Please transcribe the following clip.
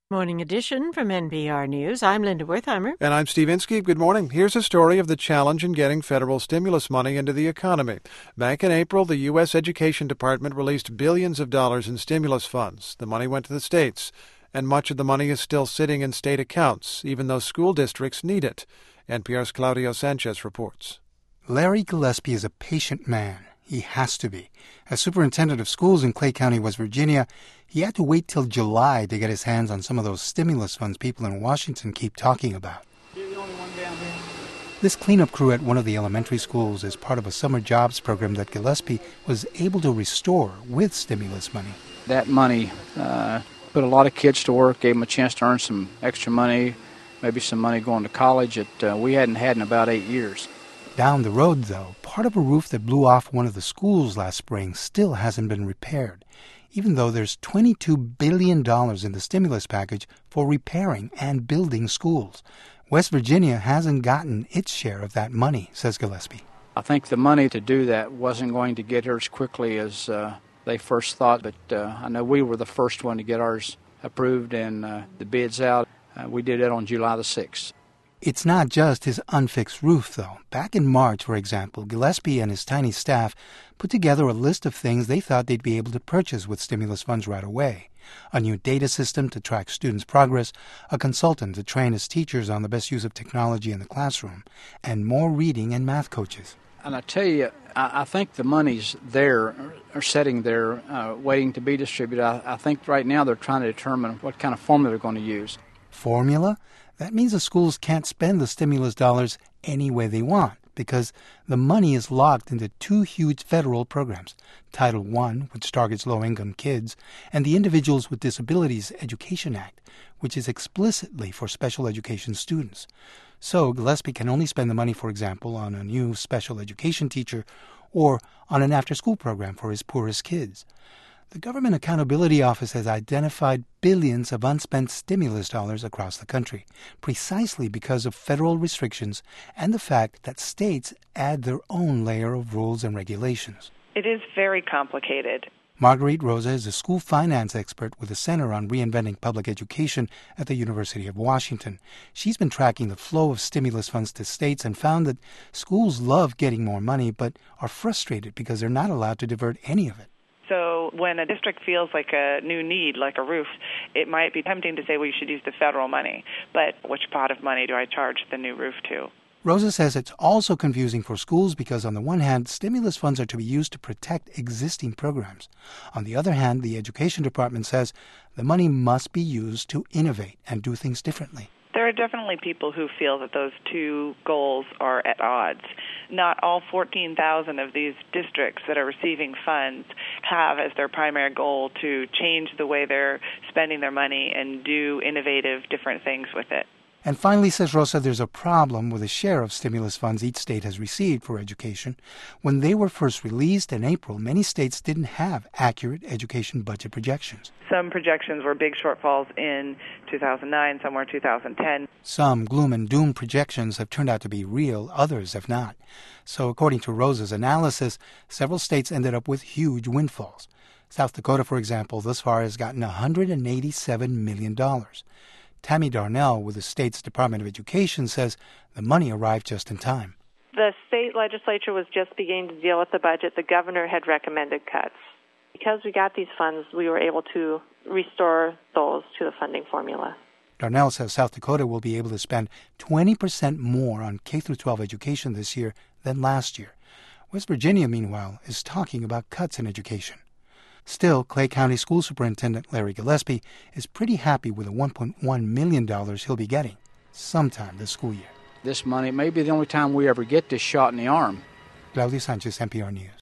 Morning edition from NPR News. I'm Linda Wertheimer. And I'm Steve Inskeep. Good morning. Here's a story of the challenge in getting federal stimulus money into the economy. Back in April, the U.S. Education Department released billions of dollars in stimulus funds. The money went to the states, and much of the money is still sitting in state accounts, even though school districts need it. NPR's Claudio Sanchez reports. Larry Gillespie is a patient man. He has to be. As superintendent of schools in Clay County, West Virginia, he had to wait till July to get his hands on some of those stimulus funds people in Washington keep talking about. You're the only one down here. This cleanup crew at one of the elementary schools is part of a summer jobs program that Gillespie was able to restore with stimulus money. That money put a lot of kids to work, gave them a chance to earn some extra money, maybe some money going to college that we hadn't had in about 8 years. Down the road, though, part of a roof that blew off one of the schools last spring still hasn't been repaired, even though there's $22 billion in the stimulus package for repairing and building schools. West Virginia hasn't gotten its share of that money, says Gillespie. I think the money to do that wasn't going to get here as quickly as they first thought, but I know we were the first one to get ours approved and the bids out. We did it on July the 6th. It's not just his unfixed roof, though. Back in March, for example, Gillespie and his tiny staff put together a list of things they thought they'd be able to purchase with stimulus funds right away. A new data system to track students' progress, a consultant to train his teachers on the best use of technology in the classroom, and more reading and math coaches. And I tell you, I think the money's there, or sitting there, waiting to be distributed. I think right now they're trying to determine what kind of formula they're going to use. Formula? That means the schools can't spend the stimulus dollars any way they want because the money is locked into two huge federal programs, Title I, which targets low-income kids, and the Individuals with Disabilities Education Act, which is explicitly for special education students. So Gillespie can only spend the money, for example, on a new special education teacher or on an after-school program for his poorest kids. The Government Accountability Office has identified billions of unspent stimulus dollars across the country, precisely because of federal restrictions and the fact that states add their own layer of rules and regulations. It is very complicated. Marguerite Rosa is a school finance expert with the Center on Reinventing Public Education at the University of Washington. She's been tracking the flow of stimulus funds to states and found that schools love getting more money but are frustrated because they're not allowed to divert any of it. So when a district feels like a new need, like a roof, it might be tempting to say, well, you should use the federal money. But which pot of money do I charge the new roof to? Rosa says it's also confusing for schools because, on the one hand, stimulus funds are to be used to protect existing programs. On the other hand, the Education Department says the money must be used to innovate and do things differently. There are definitely people who feel that those two goals are at odds. Not all 14,000 of these districts that are receiving funds have as their primary goal to change the way they're spending their money and do innovative, different things with it. And finally, says Rosa, there's a problem with the share of stimulus funds each state has received for education. When they were first released in April, many states didn't have accurate education budget projections. Some projections were big shortfalls in 2009, some were 2010. Some gloom and doom projections have turned out to be real, others have not. So according to Rosa's analysis, several states ended up with huge windfalls. South Dakota, for example, thus far has gotten $187 million. Tammy Darnell with the state's Department of Education says the money arrived just in time. The state legislature was just beginning to deal with the budget. The governor had recommended cuts. Because we got these funds, we were able to restore those to the funding formula. Darnell says South Dakota will be able to spend 20% more on K-12 education this year than last year. West Virginia, meanwhile, is talking about cuts in education. Still, Clay County School Superintendent Larry Gillespie is pretty happy with the $1.1 million he'll be getting sometime this school year. This money may be the only time we ever get this shot in the arm. Claudio Sanchez, NPR News.